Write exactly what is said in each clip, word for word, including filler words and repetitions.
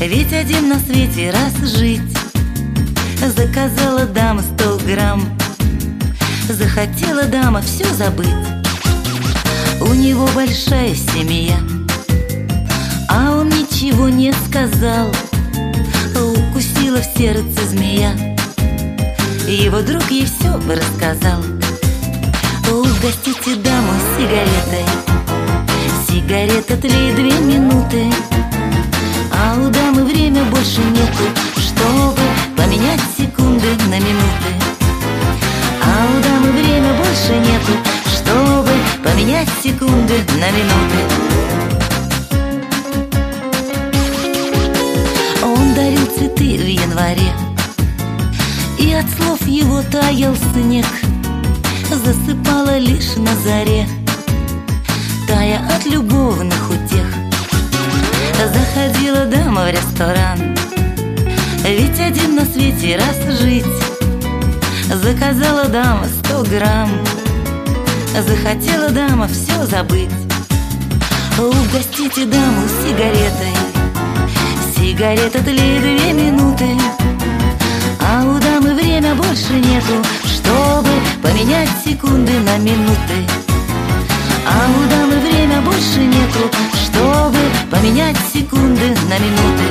Ведь один на свете раз жить. Заказала дама сто грамм. Захотела дама все забыть. У него большая семья, а он ничего не сказал. Укусила в сердце змея. Его друг ей все рассказал. Угостите даму сигаретой. Сигарета тлеет две минуты, а у дамы время больше нету, чтобы поменять секунды на минуты. А у дамы время больше нету, чтобы поменять секунды на минуты. Он дарил цветы в январе, и от слов его таял снег. Засыпала лишь на заре, тая от любовных утех. Заходила дама в ресторан, ведь один на свете раз жить. Заказала дама сто грамм. Захотела дама все забыть. Угостите даму сигаретой. Сигарета тлеет две минуты, а у дамы время больше нету, чтобы поменять секунды на минуты. А у дамы время больше нету, чтобы поменять секунды на минуты.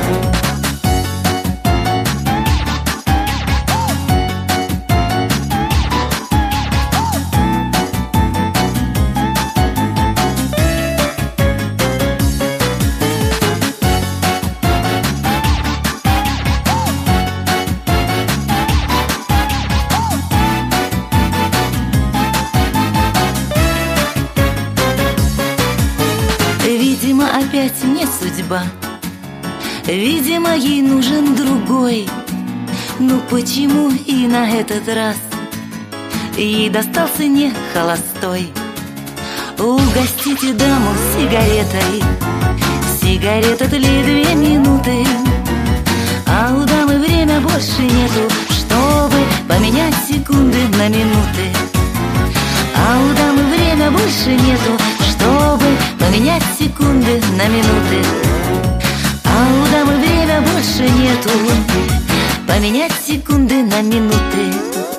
Видимо, опять не судьба, видимо, ей нужен другой. Ну почему и на этот раз ей достался не холостой? Угостите даму сигаретой. Сигарета тлеет две минуты, а у дамы время больше нету, чтобы поменять секунды на минуты. А у дамы время больше нету, чтобы поменять секунды на минуты. А у дамы время больше нету, поменять секунды на минуты.